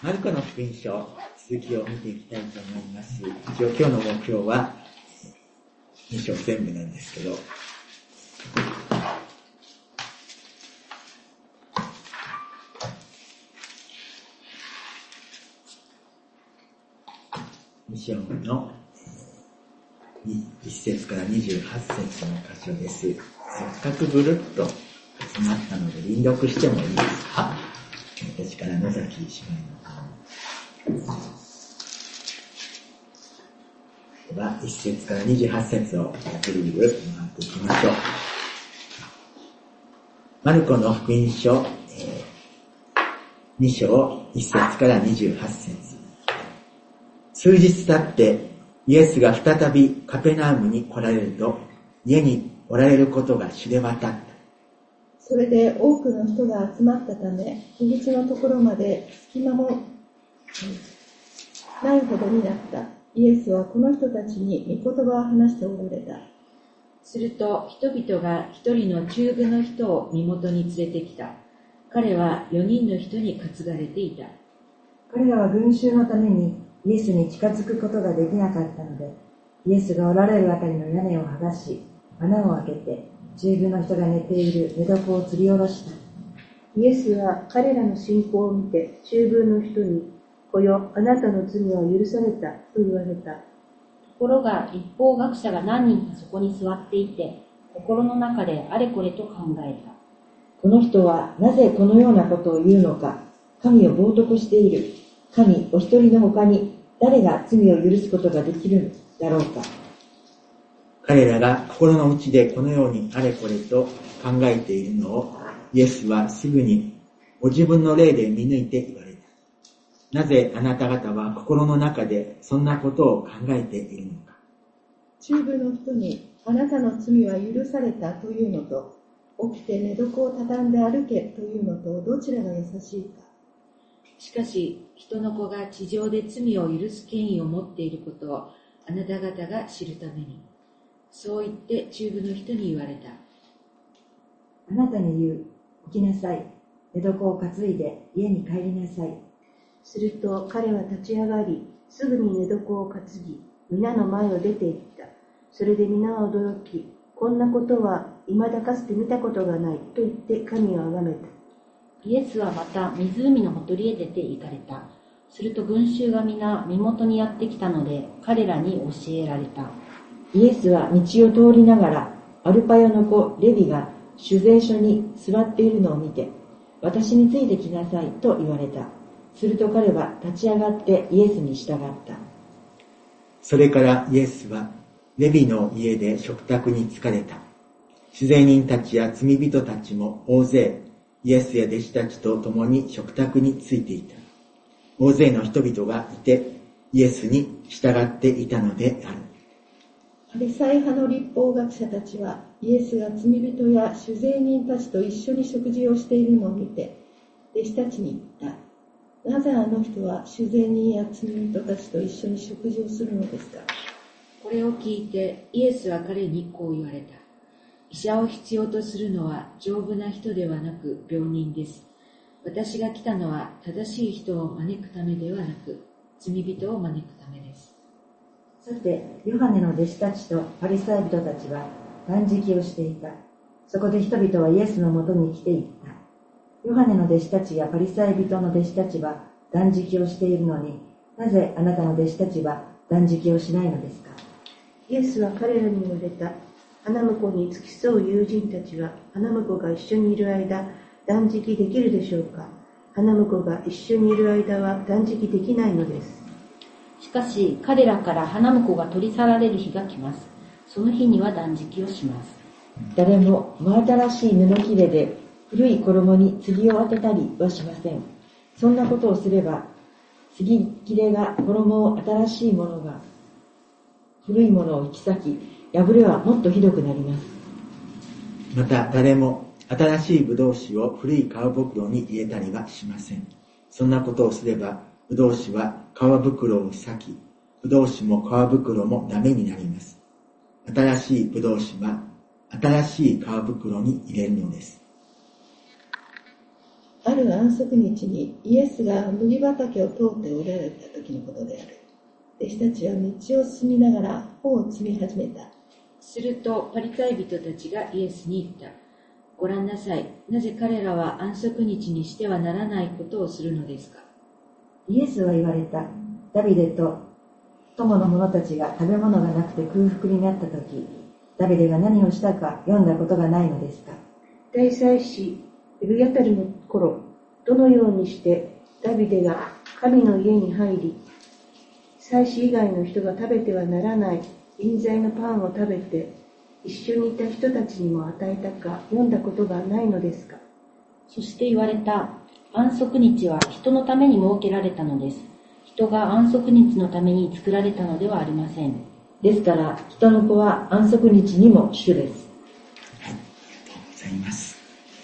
マルコの福音書、続きを見ていきたいと思います。一応今日の目標は2章全部なんですけど、2章の1節から28節の箇所です。せっかくぐるっと集まったので輪読してもいいですか？私から野崎姉妹のでは1節から28節をゆるゆる回っていきましょう。マルコの福音書、2章1節から28節。数日経ってイエスが再びカペナウムに来られると、家におられることが知れ渡った。 それで多くの人が集まったため、入り口のところまで隙間もないほどになった。イエスはこの人たちに御言葉を話しておられた。 すると人々が一人の中部の人を身元に連れてきた。彼は4人の人に担がれていた。 彼らは群衆のためにイエスに近づくことができなかったので、イエスがおられるあたりの屋根を剥がし、穴を開けて、中部の人が寝ている寝床を吊り下ろした。 イエスは彼らの信仰を見て、中部の人に、こよ、あなたの罪は許された、と言われた。 ところが律法学者が何人かそこに座っていて、心の中であれこれと考えた。 この人はなぜこのようなことを言うのか、神を冒涜している。神お一人の他に誰が罪を許すことができるだろうか。 彼らが心の内でこのようにあれこれと考えているのを、イエスはすぐにご自分の霊で見抜いて言われた。なぜあなた方は心の中でそんなことを考えているのか。 中部の人にあなたの罪は許されたというのと、起きて寝床を畳んで歩けというのと、どちらが優しいか。 しかし人の子が地上で罪を許す権威を持っていることをあなた方が知るために。そう言って中部の人に言われた。 あなたに言う、起きなさい。寝床を担いで家に帰りなさい。 すると彼は立ち上がり、すぐに寝床を担ぎ、皆の前を出て行った。それで皆は驚き、こんなことは未だかつて見たことがないと言って神を崇めた。 イエスはまた湖のほとりへ出て行かれた。すると群衆が皆身元にやってきたので、彼らに教えられた。 イエスは道を通りながら、アルパヨの子レビが酒税所に座っているのを見て、私についてきなさいと言われた。すると彼は立ち上がってイエスに従った。 それからイエスはレビの家で食卓に疲れた。酒税人たちや罪人たちも大勢、イエスや弟子たちと共に食卓についていた。大勢の人々がいて、イエスに従っていたのである。 パリサイ派の律法学者たちは、イエスが罪人や酒税人たちと一緒に食事をしているのを見て、弟子たちに言った。なぜあの人は酒税人や罪人たちと一緒に食事をするのですか？ これを聞いてイエスは彼にこう言われた。医者を必要とするのは丈夫な人ではなく病人です。私が来たのは正しい人を招くためではなく、罪人を招くためです。 さて、ヨハネの弟子たちとパリサイ人たちは断食をしていた。そこで人々はイエスのもとに来ていった。ヨハネの弟子たちやパリサイ人の弟子たちは断食をしているのに、なぜあなたの弟子たちは断食をしないのですか？ イエスは彼らに言われた。花婿に付き添う友人たちは花婿が一緒にいる間、断食できるでしょうか？花婿が一緒にいる間は断食できないのです。 しかし彼らから花婿が取り去られる日が来ます。その日には断食をします。 誰も真新しい布切れで古い衣に継を当てたりはしません。そんなことをすれば、継ぎ切れが衣を新しいものが古いものを引き裂き、破れはもっとひどくなります。 また誰も新しいブドウ酒を古い皮袋に入れたりはしません。そんなことをすれば、ブドウ酒は皮袋を裂き、ブドウ酒も皮袋もダメになります。新しいブドウ酒は新しい皮袋に入れるのです。 ある安息日にイエスが麦畑を通っておられた時のことである。弟子たちは道を進みながら穂を摘み始めた。 するとパリサイ人たちがイエスに言った。ご覧なさい。なぜ彼らは安息日にしてはならないことをするのですか。 イエスは言われた。ダビデと友の者たちが食べ物がなくて空腹になった時、ダビデが何をしたか読んだことがないのですか。 大祭司エルヤタルの頃、どのようにしてダビデが神の家に入り、祭司以外の人が食べてはならない臨在のパンを食べて、一緒にいた人たちにも与えたか読んだことがないのですか。 そして言われた。安息日は人のために設けられたのです。人が安息日のために作られたのではありません。 ですから人の子は安息日にも主です。 はい、ありがとうございます。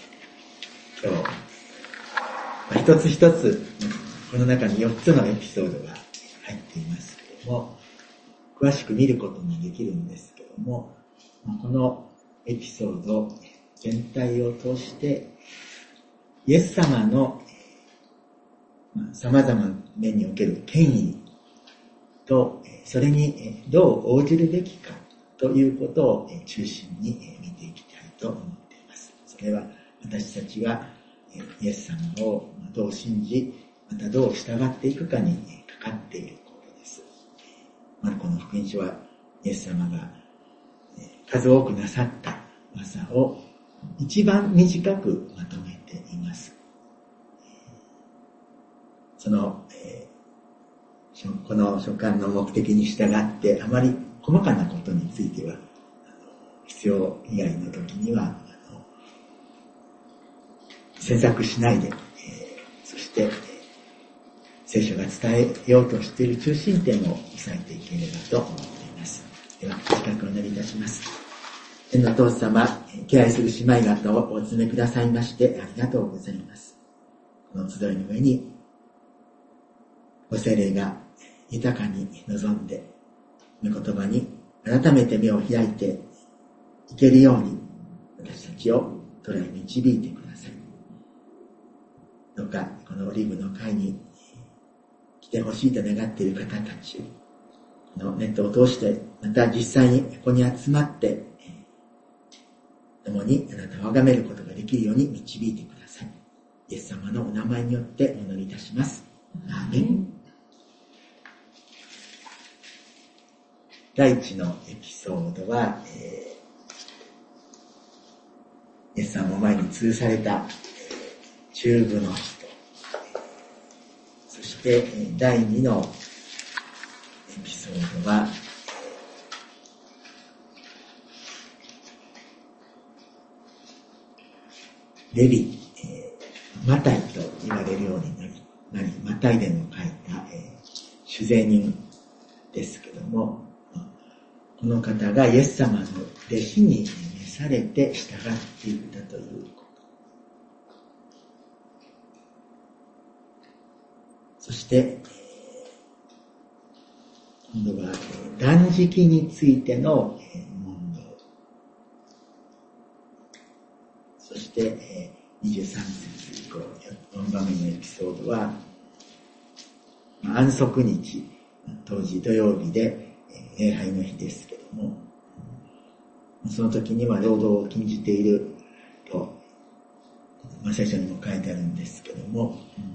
今日、一つ一つこの中に4つのエピソードが入っていますけれども、詳しく見ることもできるんですけれども、このエピソード全体を通してイエス様の様々な面における権威と、それにどう応じるべきかということを中心に見ていきたいと思っています。それは私たちがイエス様をどう信じ、またどう従っていくかにかかっていることです。マルコの福音書はイエス様が数多くなさった技を一番短くまとめています。その、この書簡の目的に従ってあまり細かなことについては必要以外の時には詮索しないで、そして聖書が伝えようとしている中心点を押さえていければと思っています。では近くお祈りいたします。天のお父様、敬愛する姉妹方をお集めくださいましてありがとうございます。この集いの上にご聖霊が豊かに臨んで、御言葉に改めて目を開いていけるように、私たちを捉え導いてください。どうかこのオリーブの会に来てほしいと願っている方たち、このネットを通して、また実際にここに集まって、共にあなたを崇めることができるように導いてください。イエス様のお名前によってお祈りいたします。アーメン。第一のエピソードは、イエス様を前に通された中部の人、そして第二のエピソードは、レビ、マタイと言われるようになり、マタイ伝を書いた、主税人ですけども、この方がイエス様の弟子に召されて従っていったということ。そして、今度は断食についての問答。そして、23節以降、4番目のエピソードは、安息日、当時土曜日で礼拝の日ですけども、その時には労働を禁じていると、聖書にも書いてあるんですけども、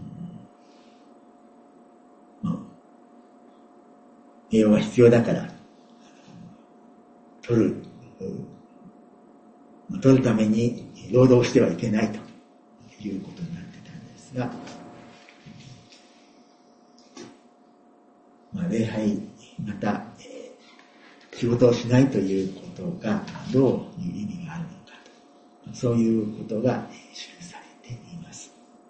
栄養は必要だから取るために労働してはいけないということになってたんですが、礼拝また、仕事をしないということがどういう意味があるのかと、そういうことが記されています。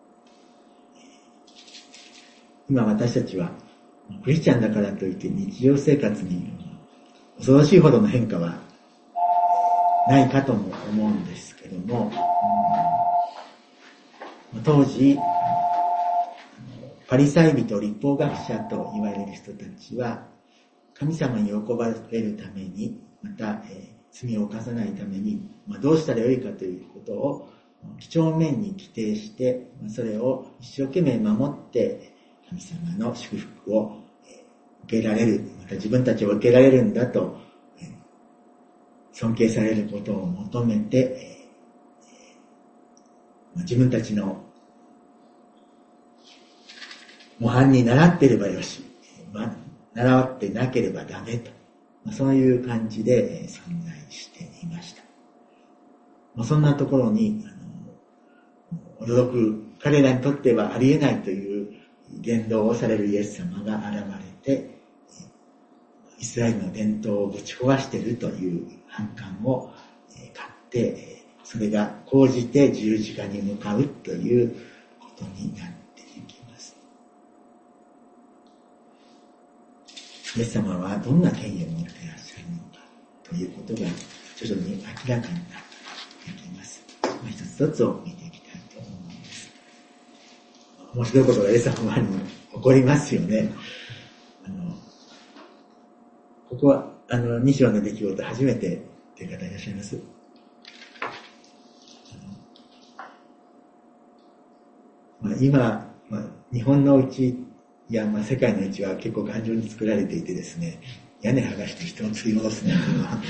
今私たちはクリスチャンだからといって日常生活に恐ろしいほどの変化はないかとも思うんですけども、当時パリサイ人、律法学者と言われる人たちは神様に喜ばれるために、また、罪を犯さないために、どうしたらよいかということを几帳面に規定して、それを一生懸命守って、神様の祝福を受けられる、また自分たちを受けられるんだと、尊敬されることを求めて、自分たちの模範に習っていればよし、習ってなければダメと、そういう感じで存在していました。そんなところに驚く、彼らにとってはありえないという言動をされるイエス様が現れて、イスラエルの伝統をぶち壊しているという反感を買って、それが高じて十字架に向かうということになっていきます。イエス様はどんな権威を持っていらっしゃるのかということが徐々に明らかになっていきます。一つ一つを見ていきたいと思います。面白いことがイエス様に起こりますよね。ここは2章の出来事初めてという方いらっしゃいます。今、日本のうちや世界のうちは結構頑丈に作られていてですね、屋根剥がして人を釣り戻すなんていうのは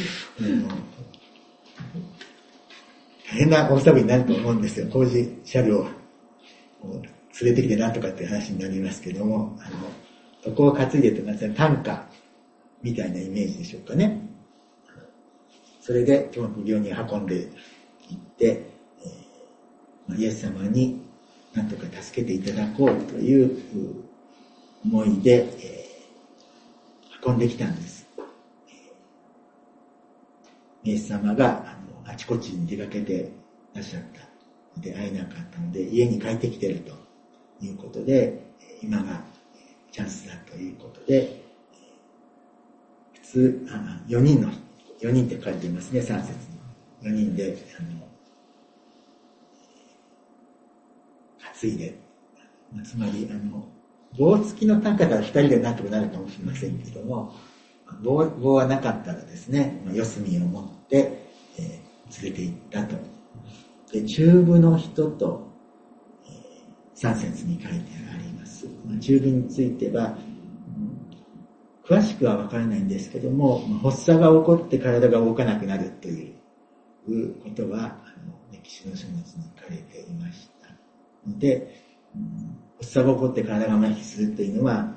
大変な大騒ぎになると思うんですよ。工事車両を連れてきてなんとかっていう話になりますけども、床を担いでとか担架みたいなイメージでしょうかね。それで教育業に運んでいって、イエス様になんとか助けていただこうという思いで、運んできたんです。イエス様があちこちに出かけてらっしゃったので会えなかったので、家に帰ってきているということで、今がチャンスだということで、普通4人って書いていますね、3節に。4人で担いで、つまり棒付きの担架から2人でなんとかなるかもしれませんけども、棒はなかったらですね、四隅を持って、連れて行ったと。で、中部の人と、3節に書いてあります。中部については、詳しくは分からないんですけども、発作が起こって体が動かなくなるということは、歴史の書物に書かれていましたので、発作が起こって体が麻痺するというのは、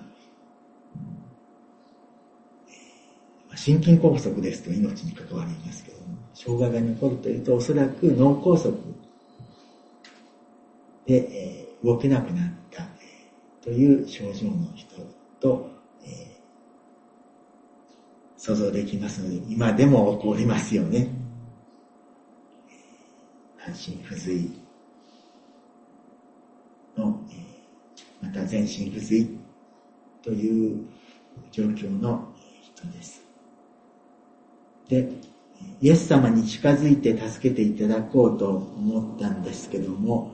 心筋梗塞ですと命に関わりますけども、障害が残るというと、おそらく脳梗塞で、動けなくなった、という症状の人と、想像できますので、今でも起こりますよね。半身不随の、また全身不随という状況の人です。で、イエス様に近づいて助けていただこうと思ったんですけども、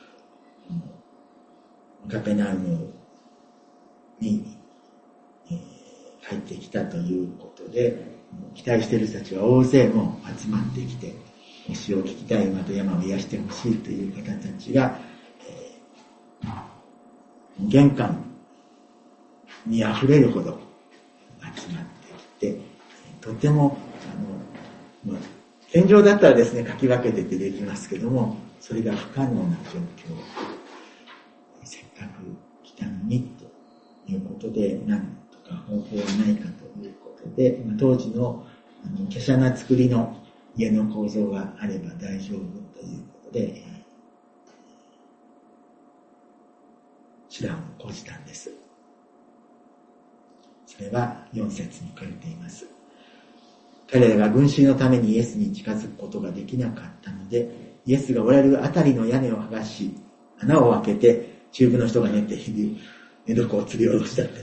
カペナウムに入ってきたということで、期待している人たちは大勢も集まってきて、教えを聞きたい、また山を癒してほしいという方たちが、玄関に溢れるほど集まってきて、とても天井だったらですね、かき分けててできますけども、それが不可能な状況。せっかく来たのにということで、なんとか方法はないかということで、当時の華奢な作りの家の構造があれば大丈夫ということで、手段を講じたんです。それは4節に書いています。彼らが群衆のためにイエスに近づくことができなかったので、イエスがおられるあたりの屋根を剥がし、穴を開けて、中部の人が寝ている寝床を吊り下ろしたって。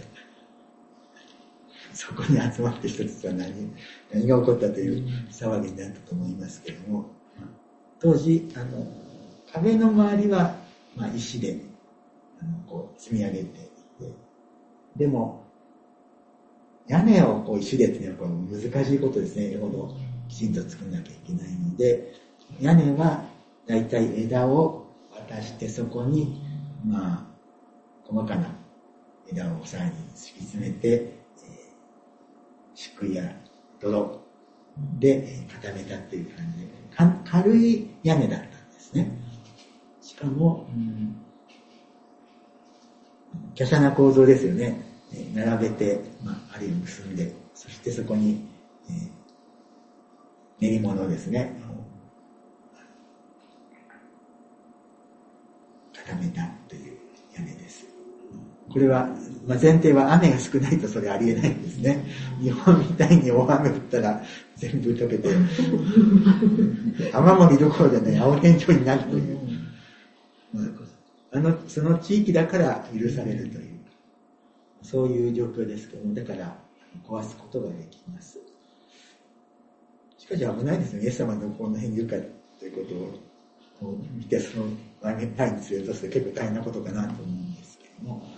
そこに集まって人たちは何が起こったという騒ぎになったと思いますけれども、当時、壁の周りは、石で、積み上げていて、でも、屋根を石でっていうのは難しいことですね。よほどきちんと作らなきゃいけないので、屋根はだいたい枝を渡してそこに、細かな枝をさらに敷き詰めて、敷くや泥で固めたっていう感じで、軽い屋根だったんですね。しかも、華奢な構造ですよね。並べて、針を結んで、そしてそこに、練り物ですね。固めたという屋根です。これは、前提は雨が少ないとそれありえないんですね。日本みたいに大雨降ったら全部溶けて、雨漏りどころでね、青天井になるという。その地域だから許されるという、そういう状況ですけども、だから壊すことができます。しかし危ないですね。イエス様のこの辺にいるかということを見て、その前に連れるとすると結構大変なことかなと思うんですけども、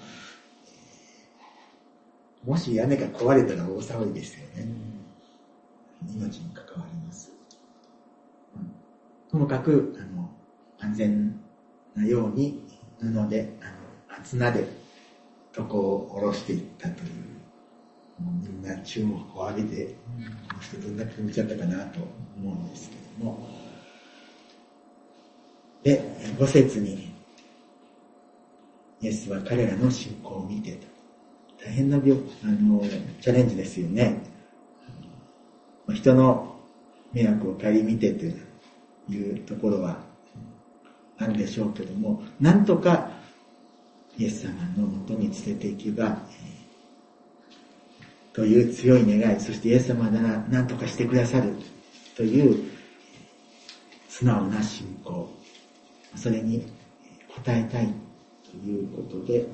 もし屋根が壊れたら大騒ぎですよね。命に関わります。ともかく安全なように布で綱で床を下ろしていったという、みんな注目を浴びて、この人どんな気持ちだったかなと思うんですけども、で5節にイエスは彼らの信仰を見てと、大変なチャレンジですよね。人の迷惑を顧みてというところはあるでしょうけども、なんとかイエス様のもとに連れて行けば、という強い願い、そしてイエス様なら何とかしてくださるという素直な信仰、それに応えたいということで、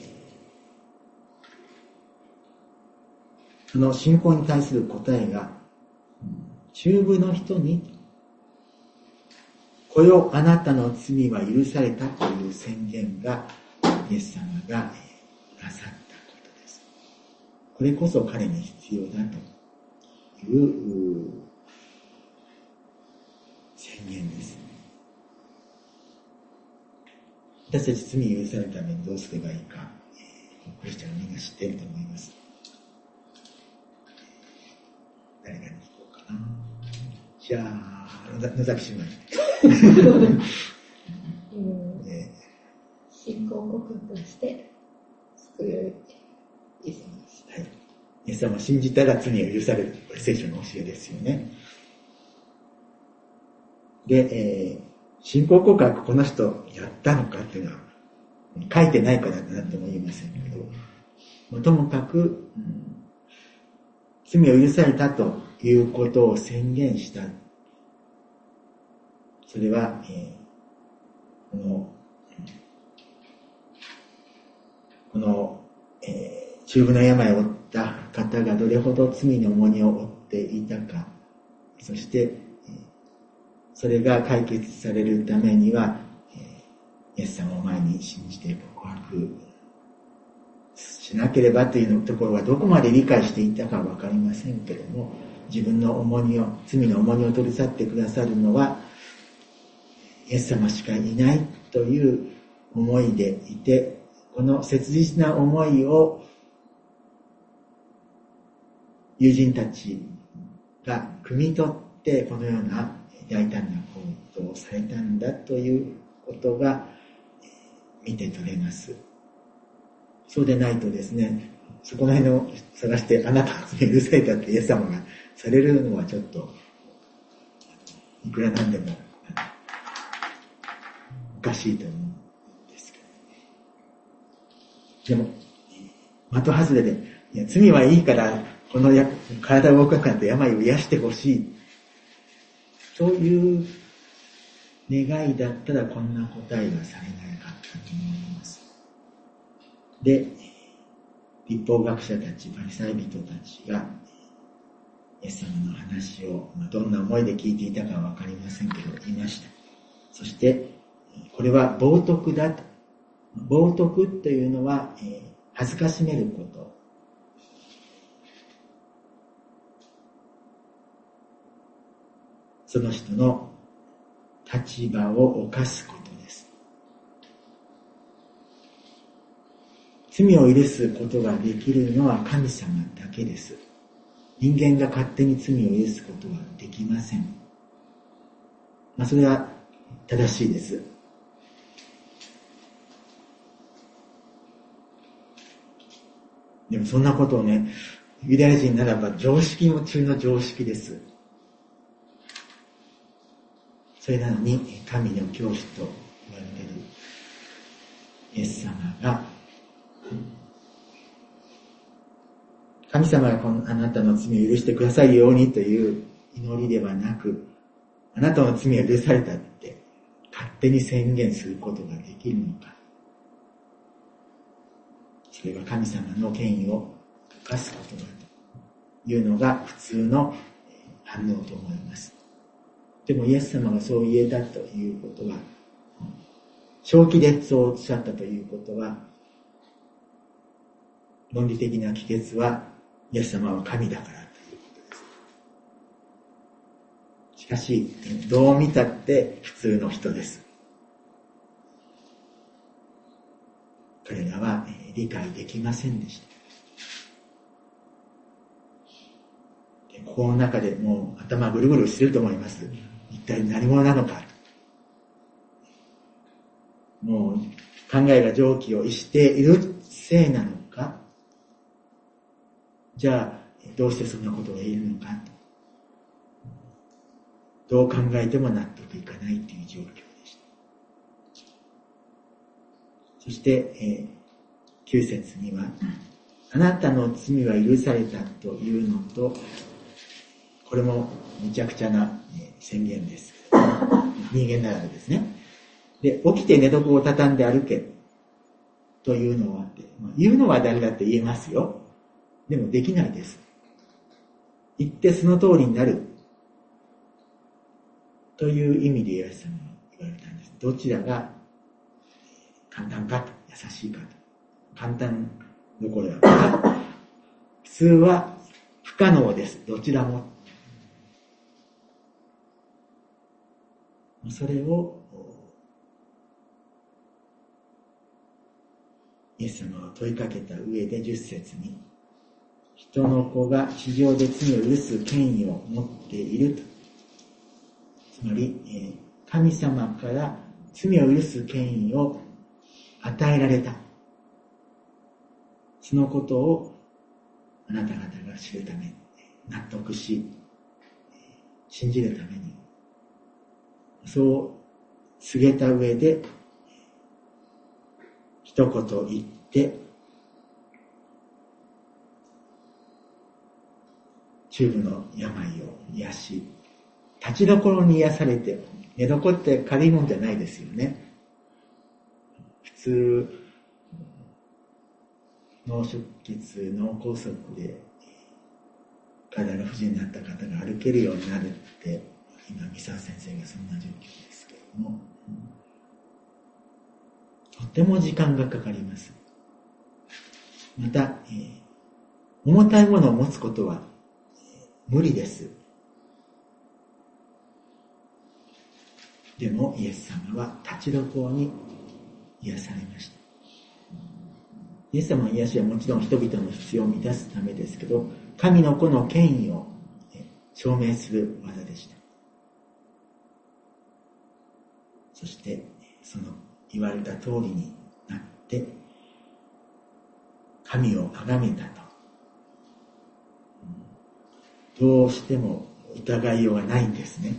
その信仰に対する答えが、中部の人に、こよあなたの罪は許されたという宣言が、イエス様がなさったことです。これこそ彼に必要だという宣言です。私たち罪許されるためにどうすればいいか、クリスチャンはみんな知っていると思います。誰かに聞こうかな。じゃあ、野崎姉妹。 信仰告白して救いを得てイエス様です。 はい。イエス様を信じたら罪を許される。これ聖書の教えですよね。で、信仰告白この人やったのかっていうのは書いてないからなんとも言いませんけど、ともかく、罪を許されたということを宣言した。それは、この中部の病を負った方がどれほど罪の重荷を負っていたか、そしてそれが解決されるためには、イエス様を前に信じて告白しなければというところはどこまで理解していたかわかりませんけれども、自分の罪の重荷を取り去ってくださるのはイエス様しかいないという思いでいて、この切実な思いを友人たちが汲み取ってこのような大胆な行動をされたんだということが見て取れます。そうでないとですね、そこら辺を探してあなたの罪許されたってイエス様がされるのはちょっといくらなんでもおかしいと思うんですけど、でも的外れで、いや罪はいいからこの体を動かなくて病を癒してほしい、そういう願いだったらこんな答えがされなかったと思います。で、律法学者たち、パリサイ人たちがイエス様の話をどんな思いで聞いていたかは分かりませんけど言いました。そしてこれは冒涜だと。冒涜というのは恥ずかしめること。その人の立場を犯すことです。罪を許すことができるのは神様だけです。人間が勝手に罪を許すことはできません。それは正しいです。でもそんなことをね、ユダヤ人ならば常識も中の常識です。それなのに神の教師と言われるイエス様が、神様があなたの罪を許してくださいようにという祈りではなく、あなたの罪は許されたって勝手に宣言することができるのか。それは神様の権威を犯すことだというのが普通の反応と思います。でもイエス様がそう言えたということは、正気でそうおっしゃったということは、論理的な帰結はイエス様は神だからということです。しかし、どう見たって普通の人です。彼らは理解できませんでした。心の中でもう頭ぐるぐるしてると思います。一体何者なのか。もう考えが常軌を逸しているせいなのか。じゃあどうしてそんなことが言えるのか。どう考えても納得いかないという状況でした。そして、9節には、あなたの罪は許されたというのと、これもむちゃくちゃな宣言です。人間ならですね。で、起きて寝床を畳んで歩けというのは、言うのは誰だって言えますよ。でもできないです。言ってその通りになるという意味でイエス様は言われたんです。どちらが簡単かと、優しいかと。簡単どころか、普通は不可能です。どちらも。それをイエス様は問いかけた上で10節に、人の子が地上で罪を許す権威を持っていると。つまり、神様から罪を許す権威を与えられた。そのことをあなた方が知るため、納得し、信じるために、そう告げた上で、一言言って、中部の病を癒し、立ちどころに癒されて、寝床って軽いもんじゃないですよね。普通、脳出血、脳梗塞で体が不自由になった方が歩けるようになるって、今、三沢先生がそんな状況ですけれども、とても時間がかかります。また、重たいものを持つことは、無理です。でも、イエス様は立ちどころに癒されました。イエス様の癒しはもちろん人々の必要を満たすためですけど、神の子の権威を証明する技でした。そして、その言われた通りになって、神を崇めたと。どうしても疑いようがないんですね。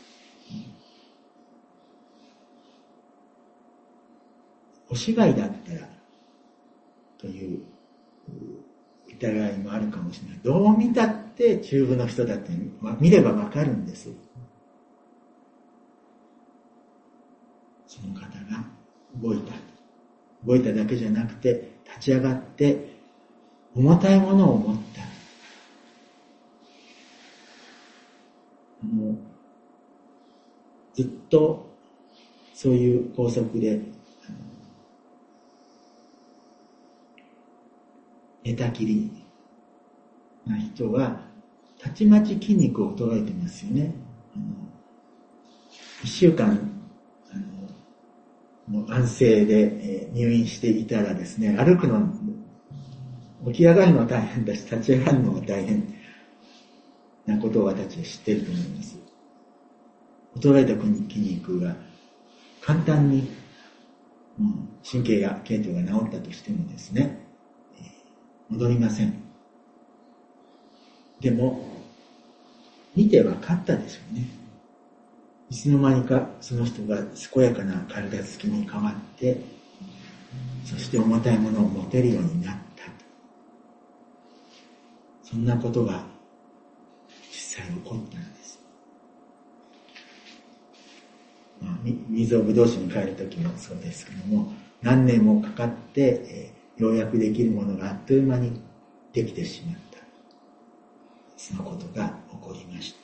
お芝居だったら、という疑いもあるかもしれない。どう見たって中部の人だって見ればわかるんです。その方が動いた。動いただけじゃなくて、立ち上がって重たいものを持った。ずっとそういう拘束で寝たきりな人はたちまち筋肉を衰えてますよね。1 週間、もう安静で入院していたらですね、歩くの、起き上がるのは大変だし、立ち上がるのは大変なことを私は知っていると思います。衰えた筋肉が簡単に、神経や系統が治ったとしてもですね、戻りません。でも、見て分かったでしょうね。いつの間にかその人が健やかな体つきに変わって、そして重たいものを持てるようになった。そんなことが実際起こったんです。水をぶどう酒に変えるときもそうですけども、何年もかかって、ようやくできるものがあっという間にできてしまった。そのことが起こりました。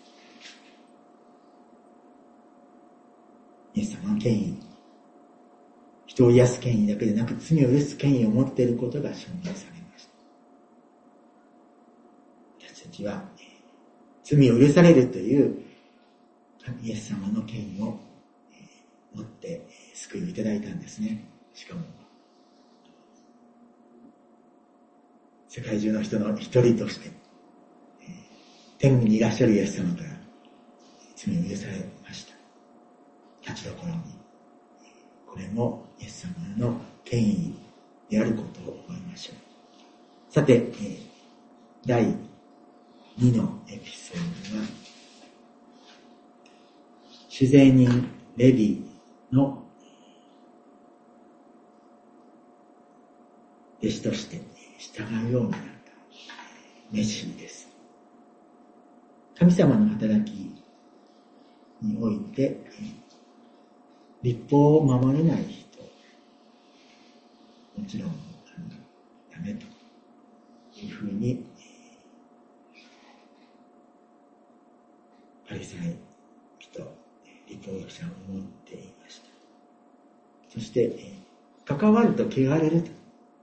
イエス様の権威、人を癒す権威だけでなく罪を許す権威を持っていることが証明されました。私たちは罪を許されるというイエス様の権威を持って救いをいただいたんですね。しかも世界中の人の一人として天にいらっしゃるイエス様から罪を許されました。立ちどころに。これもイエス様の権威であることを覚えましょう。さて、第2のエピソードは、主税人レビの弟子として従うようになったメシです。神様の働きにおいて、律法を守れない人、もちろんダメというふうに、パリサイ人、律法学者は思っていました。そして、関わると汚れると。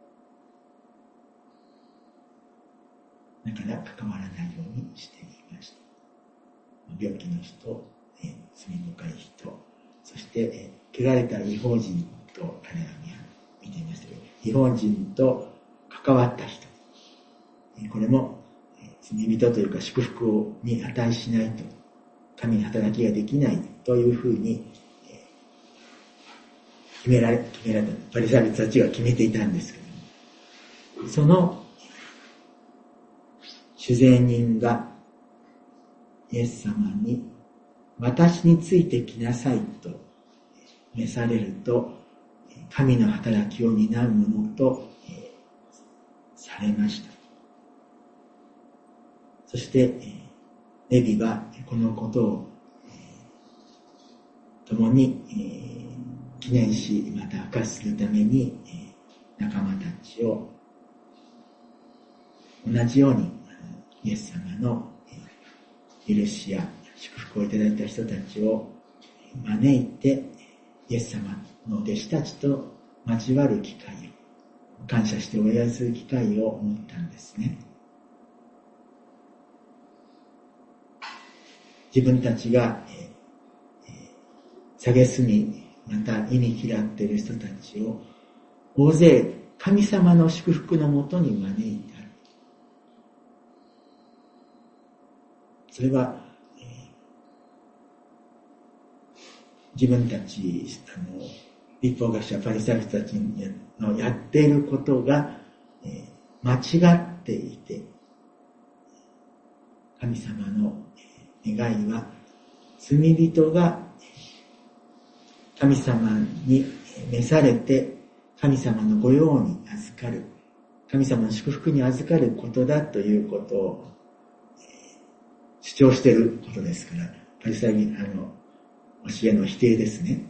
だから関わらないようにしていました。病気の人、罪深い人、そして、汚れた異邦人と彼らには見ていましたけど、異邦人と関わった人、これも罪人というか祝福に値しないと、神に働きができないというふうに決められたパリサイ人たちが決めていたんですけども、その主税人がイエス様に私についてきなさいと召されると、神の働きを担うものとされました。そしてレビはこのことを共に記念し、また明かしするために仲間たちを同じようにイエス様の許しや祝福をいただいた人たちを招いて、イエス様の弟子たちと交わる機会を、感謝してお祝いする機会を持ったんですね。自分たちが蔑み、また忌み嫌っている人たちを大勢神様の祝福のもとに招いた。それは、自分たち律法学者パリサイ人たちのやっていることが、間違っていて、神様の願いは罪人が神様に召されて神様の御用に預かる、神様の祝福に預かることだということを主張していることですから、パリサイ教えの否定ですね。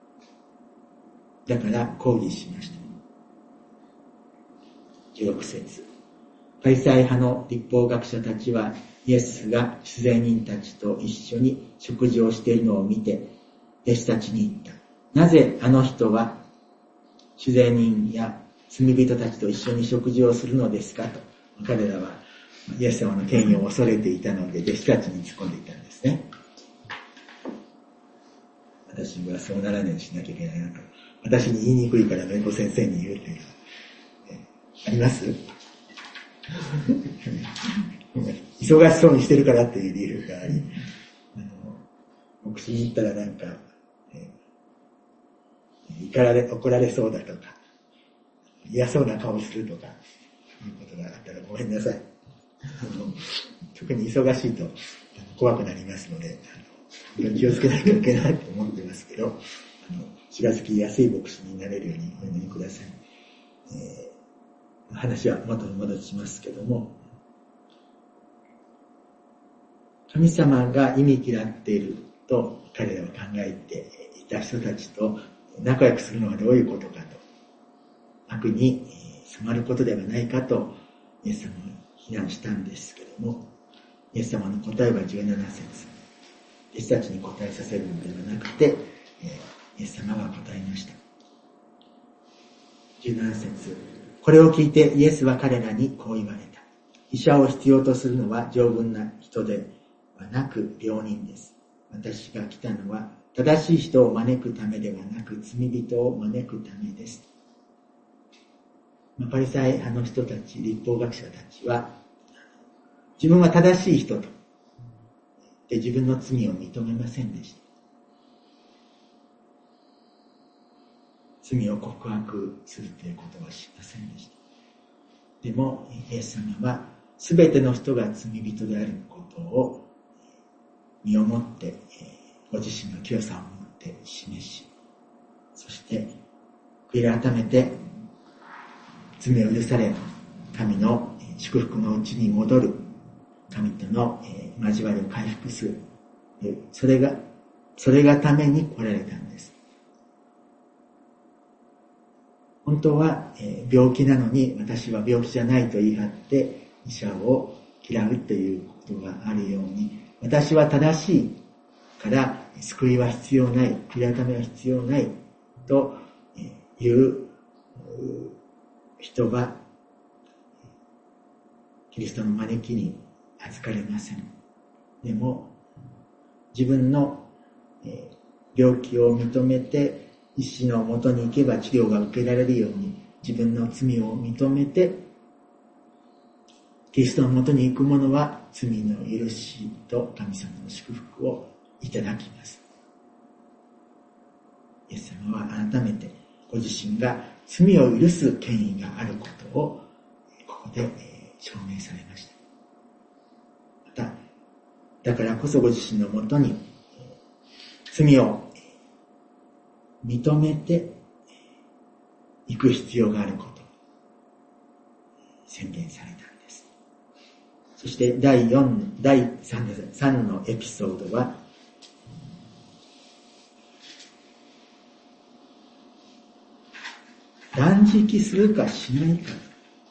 だから抗議しました。16節。パリサイ派の律法学者たちはイエスが主税人たちと一緒に食事をしているのを見て弟子たちに言った。なぜあの人は主税人や罪人たちと一緒に食事をするのですかと。彼らはイエス様の権威を恐れていたので弟子たちに突っ込んでいたんですね。 私はそうならないようにしなきゃいけないなと。私に言いにくいから弁護先生に言うという。あります忙しそうにしてるからっていう理由があり、牧師に行ったらなんか、怒られそうだとか、嫌そうな顔するとか、いうことがあったらごめんなさい。特に忙しいと怖くなりますので、気をつけなきゃいけないと思ってますけど、気がつきやすい牧師になれるようにお祈りください。話は元に戻しますけども、神様が忌み嫌っていると彼らは考えていた人たちと仲良くするのはどういうことかと、悪に染まることではないかとイエス様は非難したんですけども、イエス様の答えは17節、弟子たちに答えさせるのではなくて、イエス様が答えました。17節、これを聞いてイエスは彼らにこう言われた。医者を必要とするのは丈夫な人ではなく病人です。私が来たのは正しい人を招くためではなく罪人を招くためです。パリサイ派の人たち、律法学者たちは自分は正しい人とで自分の罪を認めませんでした。罪を告白するということはしませんでした。でもイエス様はすべての人が罪人であることを身をもってご自身の清さをもって示し、そして悔い改めて罪を許され神の祝福のうちに戻る、神との交わりを回復する、それがために来られたんです。本当は病気なのに私は病気じゃないと言い張って医者を嫌うということがあるように、私は正しいから救いは必要ない、悔い改めは必要ないという人はキリストの招きに預かれません。でも自分の病気を認めて医師のもとに行けば治療が受けられるように、自分の罪を認めてキリストのもとに行く者は罪の許しと神様の祝福をいただきます。イエス様は改めてご自身が罪を許す権威があることをここで証明されました。まただからこそご自身のもとに罪を認めていく必要があることを宣言されたんです。そして第3のエピソードは、断食するかしないか。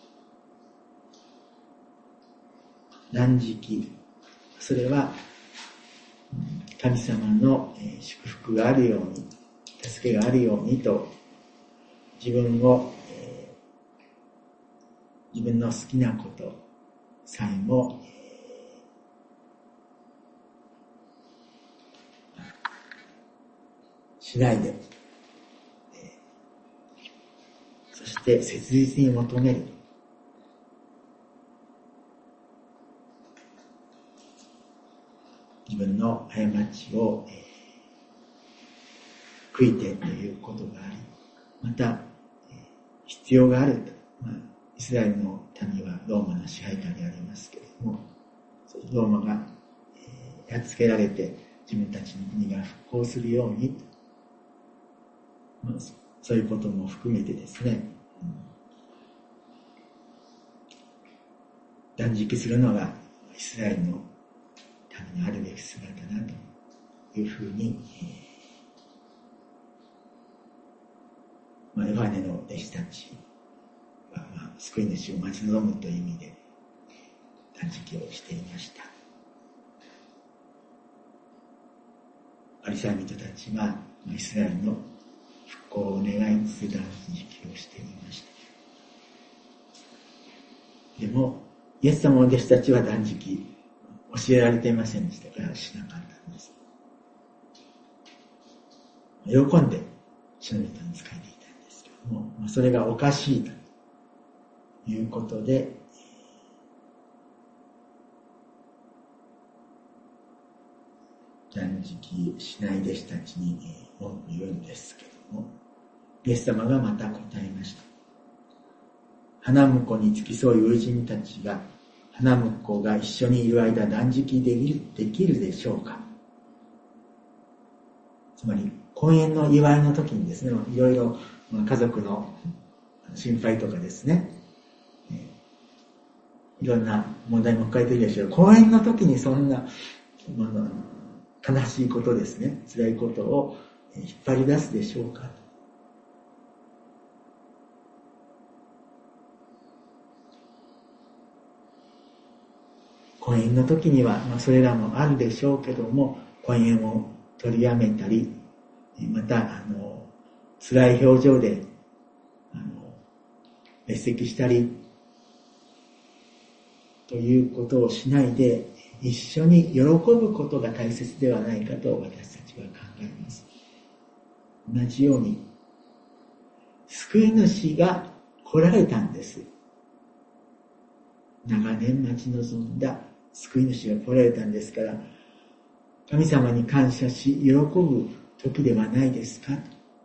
断食、それは神様の祝福があるように、助けがあるようにと自分の好きなことさえもしないで、そして切実に求める。自分の過ちを悔いてということがあり、また必要があると、イスラエルの民はローマの支配下にありますけれども、ローマがやっつけられて自分たちの国が復興するように、そういうことも含めてですね、断食するのがイスラエルの民のあるべき姿だというふうに、ヨハネの弟子たちは、救い主を待ち望むという意味で断食をしていました。パリサイ人たちはイスラエルの復興を願いつつ断食をしていました。でもイエス様の弟子たちは断食教えられていませんでしたからしなかったんです。 喜んで主の御手に仕えていたんですけども、それがおかしいということで、断食しない弟子たちに文句言うんですけども、イエス様がまた答えました。花婿に付き添う友人たちが、花婿が一緒にいる間断食できるでしょうか。つまり婚宴の祝いの時にですね、いろいろ家族の心配とかですね、いろんな問題も抱えているでしょう。婚宴の時にそんな悲しいことですね、辛いことを引っ張り出すでしょうか。婚宴の時には、それらもあるでしょうけども、婚宴を取りやめたり、また辛い表情で列席したりということをしないで、一緒に喜ぶことが大切ではないかと私たちは考えます。同じように救い主が来られたんです。長年待ち望んだ救い主が来られたんですから、神様に感謝し喜ぶ時ではないですか。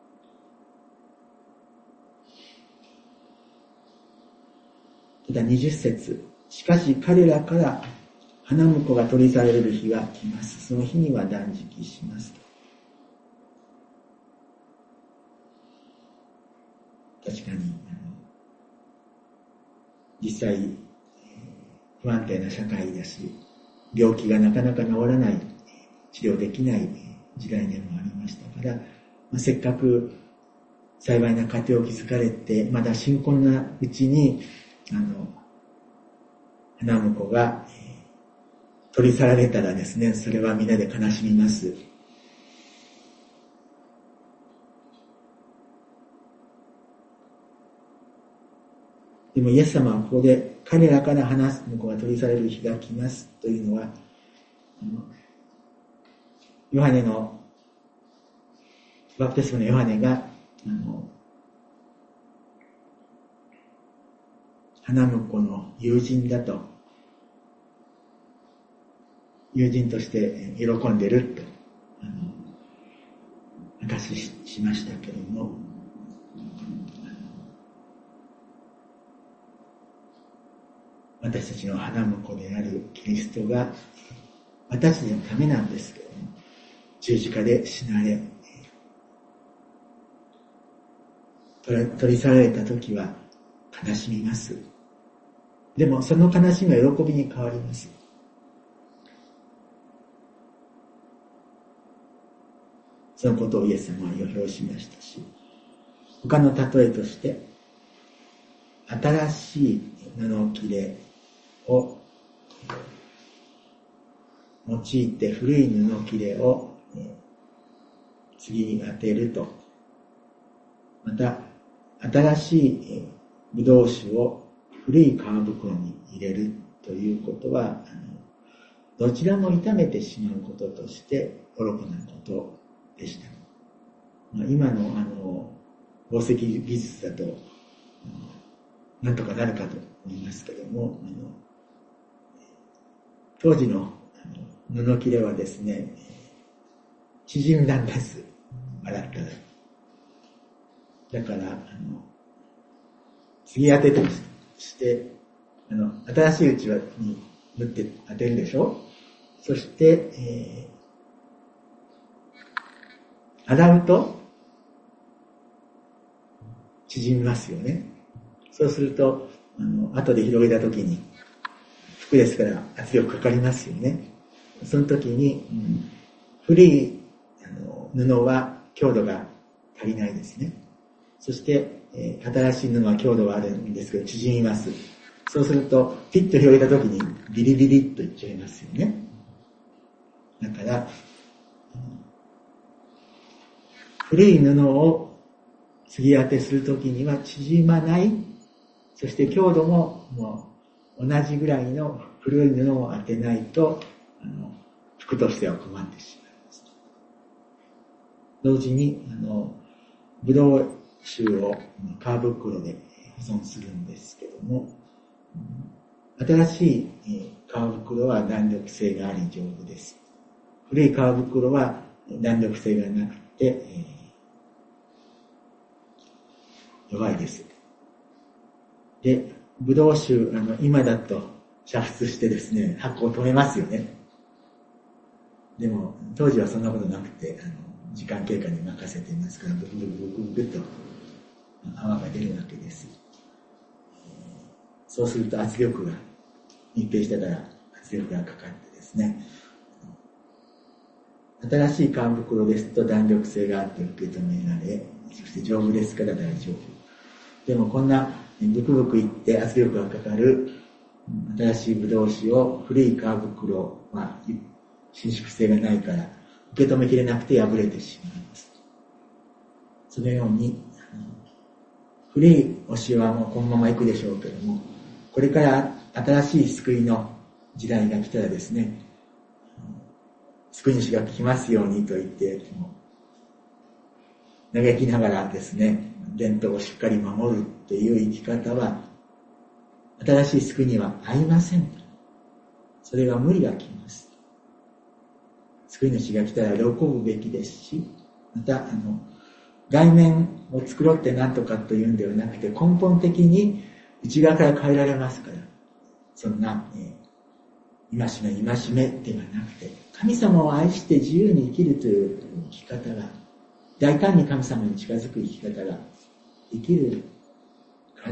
ただ20節、しかし彼らから花婿が取り去られる日が来ます。その日には断食します。確かに実際不安定な社会だし、病気がなかなか治らない、治療できない時代でもありましたから、せっかく幸いな家庭を築かれて、まだ新婚なうちに花婿が取り去られたらですね、それは皆で悲しみます。でもイエス様はここで彼らから花婿が取り去られる日が来ますというのは、ヨハネのバプテスマのヨハネが花婿の友人だと、友人として喜んでると証ししましたけれども、私たちの花婿であるキリストが私たちのためなんですけれども、十字架で死なれ、取り去られた時は悲しみます。でもその悲しみは喜びに変わります。そのことをイエス様は予表しましたし、他の例えとして、新しい布切れを用いて古い布切れを次に当てると、また新しいブドウ酒を古い皮袋に入れるということは、どちらも傷めてしまうこととして愚かなことでした。今の紡績技術だとなんとかなるかと思いますけども、当時の布切れはですね、縮んだんです。洗ったら。だから継ぎ当てとして新しいうちわに縫って当てるでしょ。そして、洗うと縮みますよね。そうすると後で広げた時に服ですから圧力かかりますよね。その時に、古い布は強度が足りないですね。そして、新しい布は強度があるんですけど縮みます。そうするとピッと広げた時にビリビリっといっちゃいますよね。だから古い布を継ぎ当てするときには縮まない、そして強度も同じぐらいの古い布を当てないと服としては困ってしまいます。 同時に、ブドウ酒を皮袋で保存するんですけども、新しい皮袋は弾力性があり丈夫です。古い皮袋は弾力性がなくて、弱いです。で、ブドウ酒、今だと煮沸してですね、発酵を止めますよね。でも、当時はそんなことなくて、時間経過に任せていますから、ブクブクブクブクと泡が出るわけです。そうすると圧力が、密閉してたら圧力がかかってですね、新しい皮袋ですと弾力性があって受け止められ、そして丈夫ですから大丈夫。でもこんなブクブクいって圧力がかかる新しいブドウ酒を古い皮袋は伸縮性がないから受け止めきれなくて破れてしまいます。そのように古いお塩はもうこのままいくでしょうけども、これから新しい救いの時代が来たらですね、救い主が来ますようにと言って嘆きながらですね、伝統をしっかり守るっていう生き方は新しい救いには合いません。それが無理がきます。救い主が来たら喜ぶべきですし、また外面を作ろうって何とかというんではなくて、根本的に内側から変えられますから、そんな、戒めではなくて、神様を愛して自由に生きるという生き方が、大胆に神様に近づく生き方ができるから、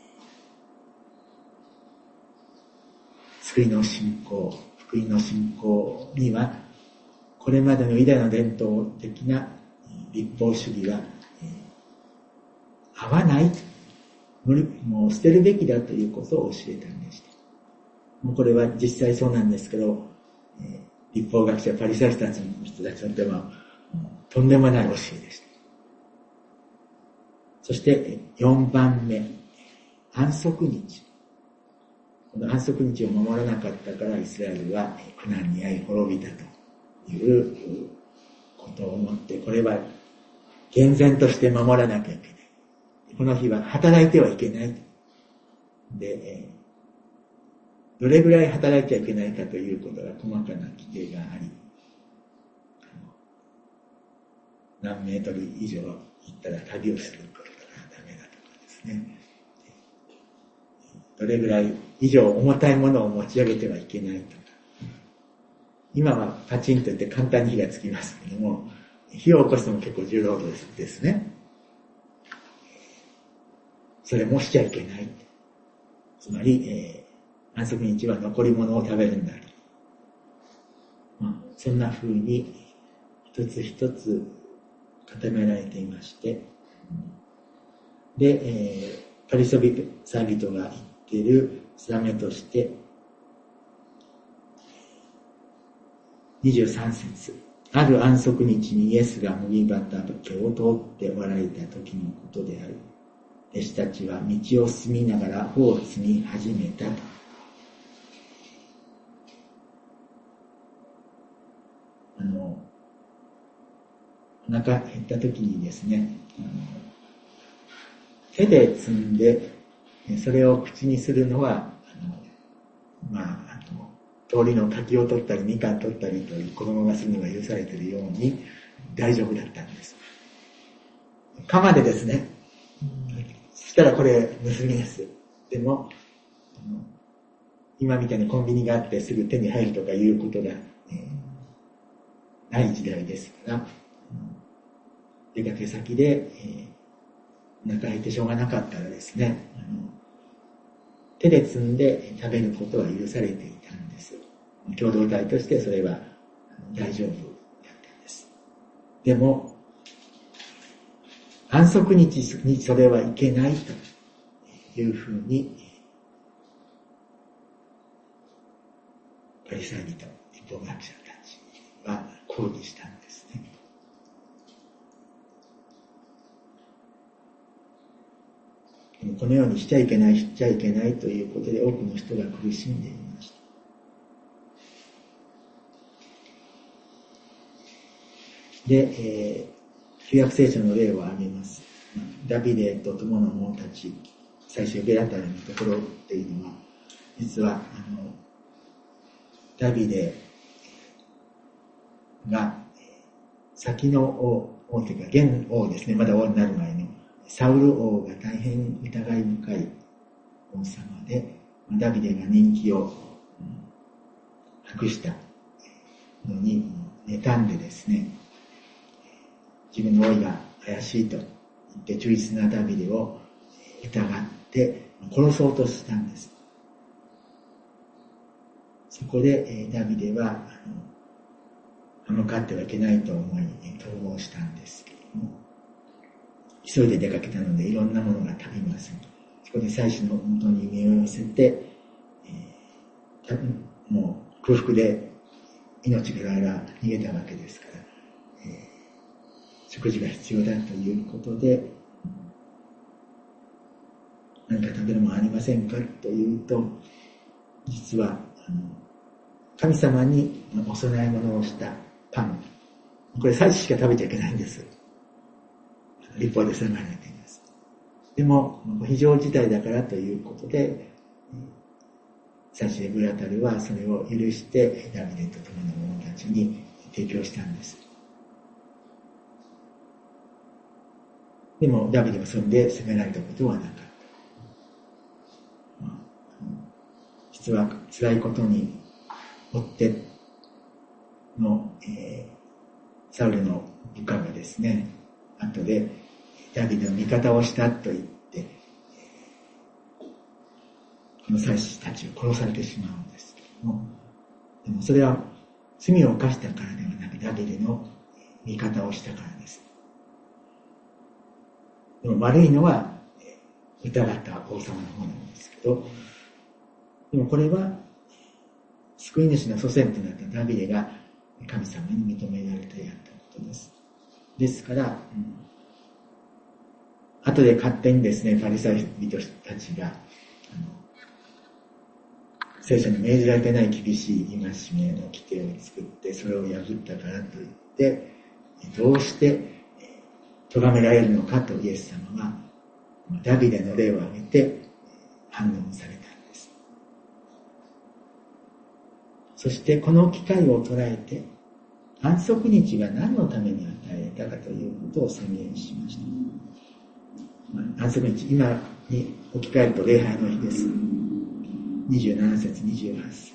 救いの信仰、福音の信仰には、これまでのユダヤの伝統的な立法主義は、合わない。もう捨てるべきだということを教えたんでした。もうこれは実際そうなんですけど、立法学者パリサイ人たちの人たちにとってはとんでもない教えでした。そして4番目、安息日。この安息日を守らなかったからイスラエルは苦難に遭い滅びたということを思って、これは厳然として守らなきゃいけない。この日は働いてはいけない。で、どれぐらい働いてはいけないかということが細かな規定があり、何メートル以上行ったら旅をすることがダメだとかですね。どれぐらい以上重たいものを持ち上げてはいけないとか。今はパチンと言って簡単に火がつきますけども、火を起こすのも結構重労働ですね。それもしちゃいけない。つまり、安息日は残り物を食べるんだと。そんな風に一つ一つ固められていまして、で、パリサイ人が言っている定めとして、23節。ある安息日にイエスが麦畑を通っておられた時のことである。弟子たちは道を進みながら穂を摘み始めたと。お腹減った時にですね、手で摘んで、それを口にするのは、通りの柿を取ったりみかん取ったりという子供がするのが許されているように大丈夫だったんです。鎌でですね、そしたらこれ盗みです。でも、今みたいにコンビニがあってすぐ手に入るとかいうことが、ない時代ですから、出かけ先で、お腹減ってしょうがなかったらですね、手で摘んで食べることは許されていたんです。共同体としてそれは大丈夫だったんです。でも、安息日にそれはいけないというふうに、パリサイ人、立法学者たちは抗議したんですね。このようにしちゃいけないということで多くの人が苦しんでいました。 で、旧約聖書の例を挙げます。ダビデと友の者たち、最初ベラタルのところっていうのは、実はダビデが先の王というか現王ですね、まだ王になる前のサウル王が大変疑い深い王様で、ダビデが人気を博したのに妬んでですね、自分の王位が怪しいと言って忠実なダビデを疑って殺そうとしたんです。そこでダビデは歯向かってはいけないと思い逃亡したんですけれども、急いで出かけたのでいろんなものが足りません。そこで祭司の元に身を寄せて、もう空腹で命からが逃げたわけですから、食事が必要だということで、何か食べるものありませんかというと、実は神様にお供え物をしたパン、これ祭司しか食べちゃいけないんです。律法で定められています。でも非常事態だからということで、祭司エブラタルはそれを許してダビデと共の者たちに提供したんです。でもダビデはそれで責められたことはなかった。実は辛いことに追っての、サウルの部下がですね、後でダビデの味方をしたと言って、この祭司たちを殺されてしまうんですけども、でもそれは罪を犯したからではなく、ダビデの味方をしたからです。でも悪いのは疑った王様の方なんですけど、でもこれは救い主の祖先となったダビデが神様に認められてやったことです。ですから、後で勝手にですね、パリサイ人たちが聖書に命じられてない厳しい戒めの規定を作って、それを破ったからといって、どうして咎められるのかとイエス様はダビデの例を挙げて反論されたんです。そしてこの機会を捉えて、安息日が何のために与えたかということを宣言しました。安息日、今に置き換えると礼拝の日です。27節、28節。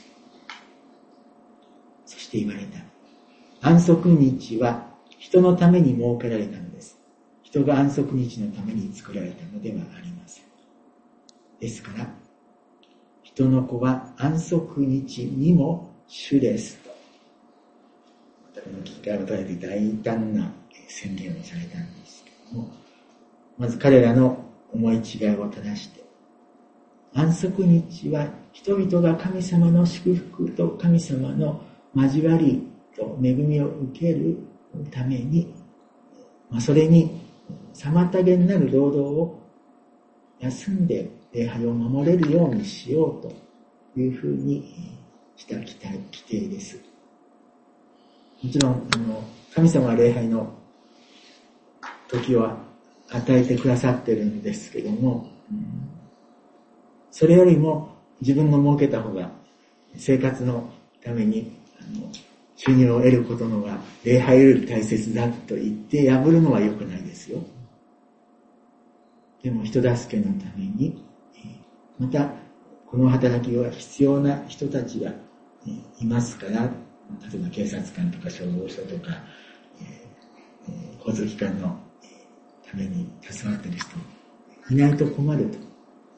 そして言われた。安息日は人のために設けられたのです。人が安息日のために作られたのではありません。ですから、人の子は安息日にも主ですと。この機会を捉えて大胆な宣言をされたんですけども、まず彼らの思い違いを正して、安息日は人々が神様の祝福と神様の交わりと恵みを受けるために、それに妨げになる労働を休んで礼拝を守れるようにしようというふうにした規定です。もちろん神様は礼拝の時を与えてくださってるんですけども、それよりも自分の設けた方が生活のために収入を得ることのが礼拝より大切だと言って破るのは良くないですよ。でも人助けのために、またこの働きが必要な人たちがいますから、例えば警察官とか消防署とか、交通機関のために携わっている人いないと困ると。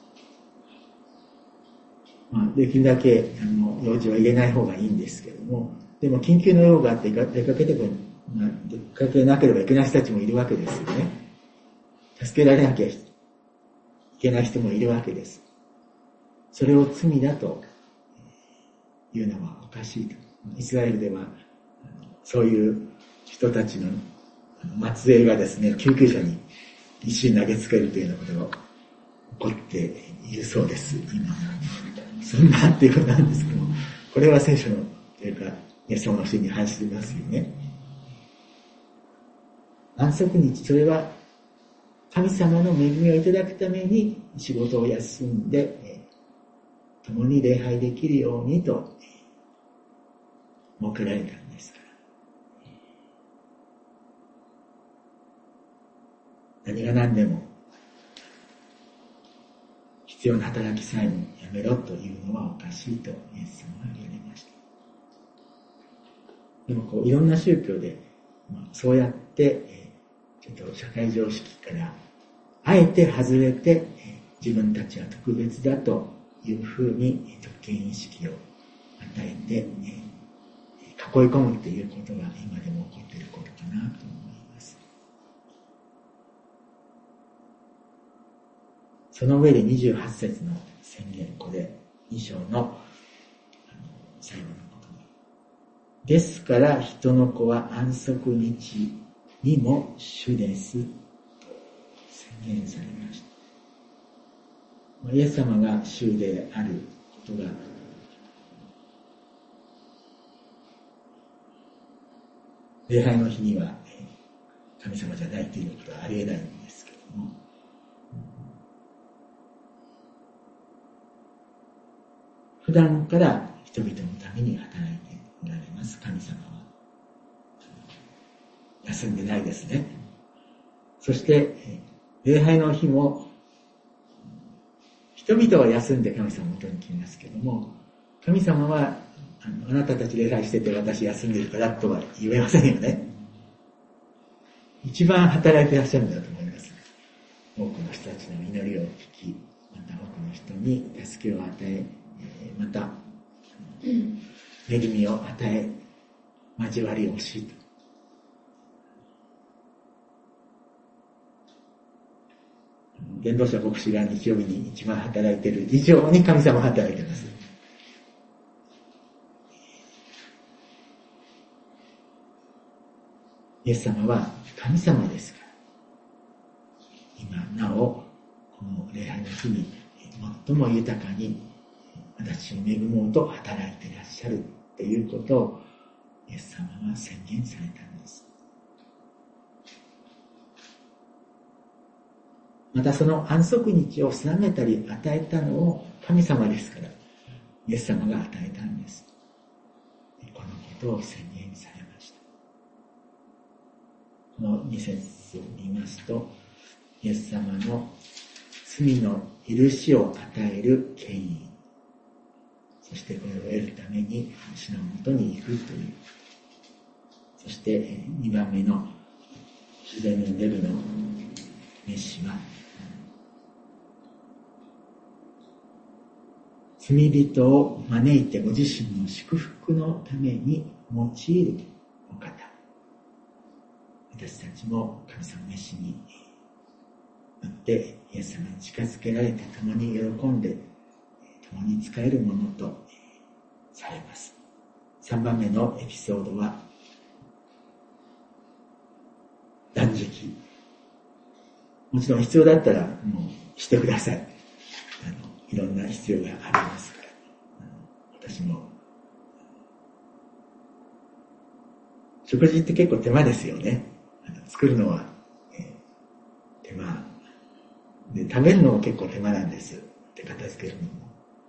できるだけ用事は入れない方がいいんですけども、でも緊急の用があって出かけなければいけない人たちもいるわけですよね。助けられなきゃいけない人もいるわけです。それを罪だというのはおかしいと。イスラエルではそういう人たちの末裔がですね、救急車に石投げつけるというようなことが起こっているそうです。今そんなっていうことなんですけども、これは聖書のというかイエス様の教えに反しますよね。 安息日、それは神様の恵みをいただくために仕事を休んで、共に礼拝できるようにと設けられたんですから。何が何でも必要な働きさえもやめろというのはおかしいとイエス様は言われました。でもいろんな宗教で、そうやって、ちょっと社会常識からあえて外れて、自分たちは特別だというふうに特権意識を与えて、囲い込むということが今でも起こっていることかなと思います。その上で28節の宣言、これ2章の最後のことに。ですから人の子は安息日にも主ですと宣言されました。イエス様が主であることが礼拝の日には神様じゃないということはありえないんですけれども、普段から人々のために働いておられます神様は休んでないですね。そして礼拝の日も人々は休んで神様の元に来ますけれども、神様はあなたたち礼拝してて私休んでるからとは言えませんよね。一番働いていらっしゃるんだと思います。多くの人たちの祈りを聞き、また多くの人に助けを与え、また恵みを与え、交わりをしと。伝道者牧師が日曜日に一番働いている以上に神様は働いています。イエス様は神様ですから、今なおこの礼拝の日に最も豊かに私を恵もうと働いていらっしゃるということをイエス様は宣言されたんです。またその安息日を定めたり与えたのを神様ですから、イエス様が与えたんです。このことを宣言されました。この2節を見ますと、イエス様の罪の許しを与える権威、そしてこれを得るために主のもとに行くという、そして2番目の主税人レビの召しは、罪人を招いてご自身の祝福のために用いるお方。私たちも神様の召しによってイエス様に近づけられて共に喜んで共に仕えるものとされます。3番目のエピソードは断食。もちろん必要だったらもうしてください。いろんな必要がありますから。私も食事って結構手間ですよね。作るのは、手間で、食べるのも結構手間なんです。で、片付けるのも、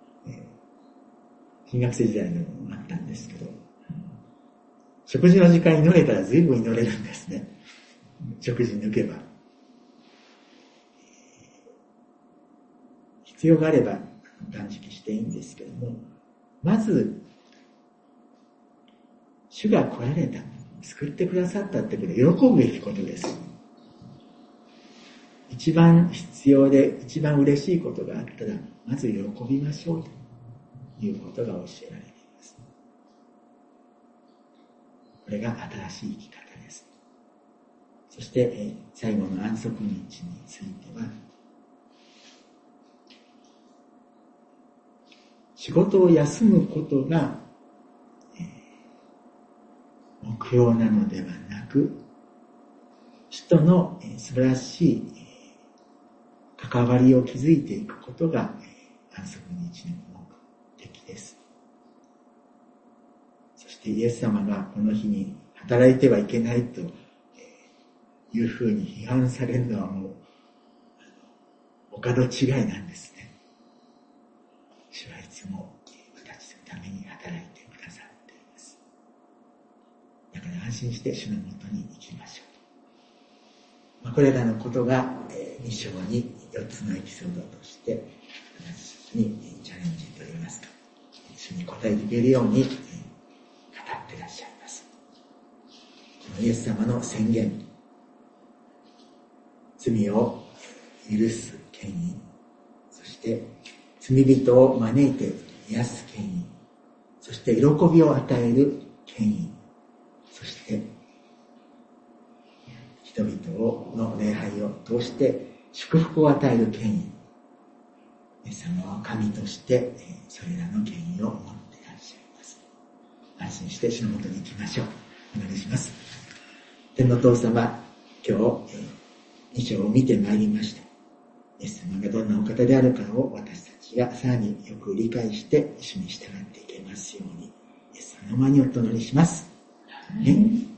新学生時代にもあったんですけど、食事の時間に祈れたら随分祈れるんですね。食事抜けば。必要があれば断食していいんですけども、まず主が来られた、救ってくださったってことで喜ぶべきことです。一番必要で一番嬉しいことがあったらまず喜びましょうということが教えられています。これが新しい生き方です。そして最後の安息日については、仕事を休むことが目標なのではなく、主との素晴らしい関わりを築いていくことが安息日の目的です。そしてイエス様がこの日に働いてはいけないというふうに批判されるのはもう、お門違いなんですね。主はいつも私のために働いてくださっています。だから安心して主のもとに行きましょう。これらのことが2章に4つのエピソードとして私たちにチャレンジといいますか、主に答えていけるように語っていらっしゃいます。イエス様の宣言、罪を許す権威、そして罪人を招いて癒す権威、そして喜びを与える権威、そして人々の礼拝を通して祝福を与える権威、イエス様は神としてそれらの権威を持っていらっしゃいます。安心して主のもとに行きましょう。お願いします。天のお父様、今日2章を見てまいりました。イエス様がどんなお方であるかを私たちがさらによく理解して主に従っていけますように、イエス様の名にお祈りします。アーメン。